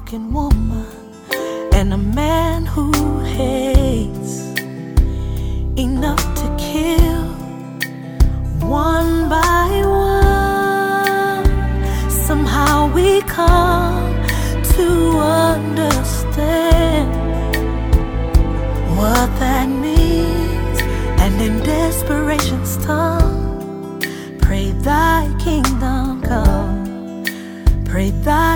broken woman and a man who hates enough to kill one by one. Somehow we come to understand what that means, and in desperation's tongue, pray thy kingdom come, pray thy